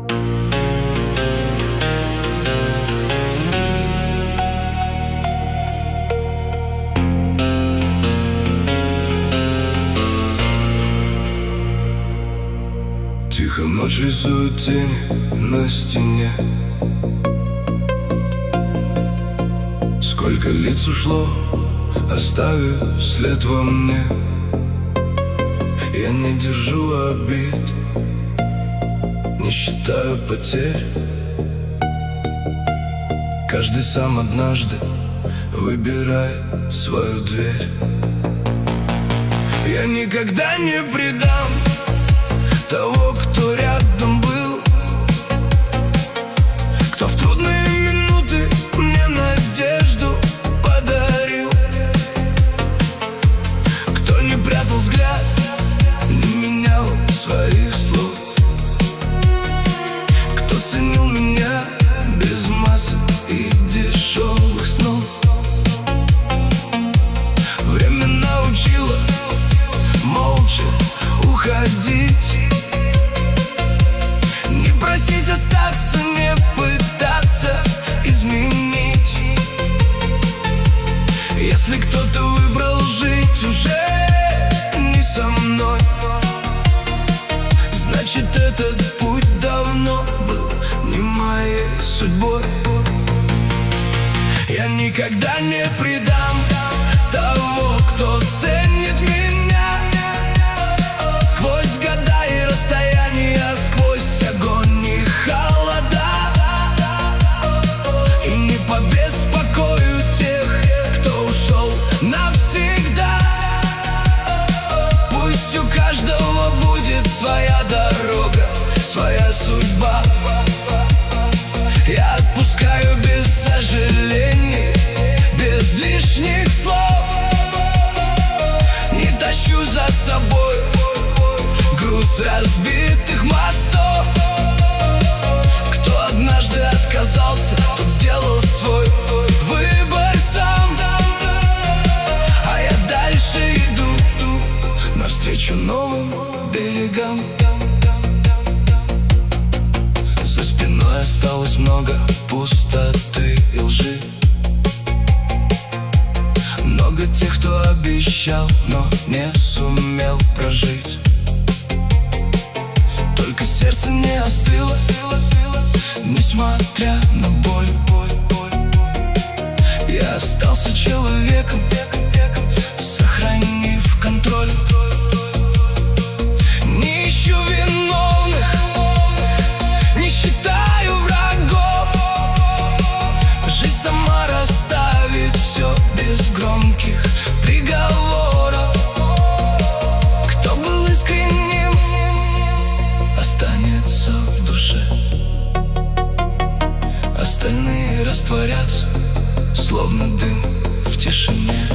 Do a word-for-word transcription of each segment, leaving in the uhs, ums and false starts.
Тихо ночь рисует тени на стене. Сколько лиц ушло, оставив след во мне. Я не держу обид, не считаю потерь. Каждый сам однажды выбирает свою дверь. Я никогда не предам того, кто рядом был, кто в трудные минуты мне надежду подарил, кто не прятал взгляд, не менял своих слов, кто ценил меня без масок и дешевых снов. Время научило молча уходить, просить остаться, не пытаться изменить. Если кто-то выбрал жить уже не со мной, значит, этот путь давно был не моей судьбой. Я никогда не предам того, кто ценит меня. Сквозь года и расстояния, сквозь огонь и холода, и не побеспокою тех, кто ушел навсегда. Пусть у каждого будет своя дорога, своя судьба. Я отпускаю без сожалений, без лишних слов. Не тащу за собой груз разбитых мостов. Кто однажды отказался, тот сделал свой выбор сам. А я дальше иду навстречу новым берегам. За спиной осталось много пустоты и лжи, много тех, кто обещал, но не сумел прожить. Только сердце не остыло, несмотря на боль. Я остался человеком, сохранив контроль. Не ищу виновных, не считаю врагов. Жизнь сама расставит все без громких приговоров. Кто был искренним, останется в душе. Остальные растворятся, словно дым в тишине.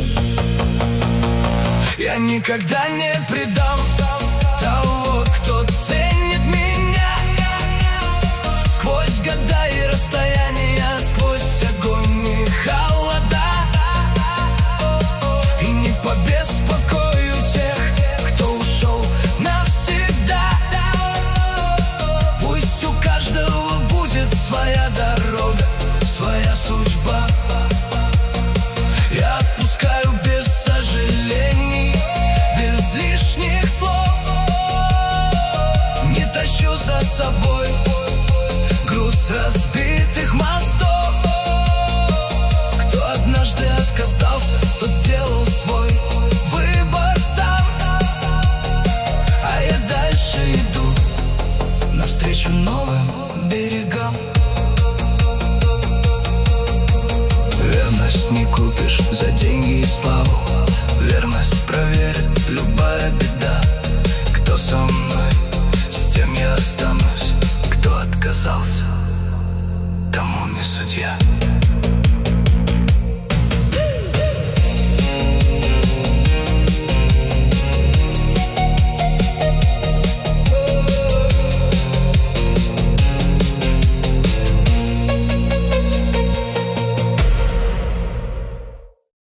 Я никогда не предам того, кто ценит меня. Сквозь года и расстояния, сквозь огонь и холода, и не побеспокою тех, кто ушел навсегда. Пусть у каждого будет своя дорога, своя судьба. Я отпускаю без сожалений, без лишних слов. Не тащу за собой груз разбитых мостов. Кто однажды отказался, тот сделал свой выбор сам. А я дальше иду навстречу новым берегам. Верность не купишь за деньги и славу,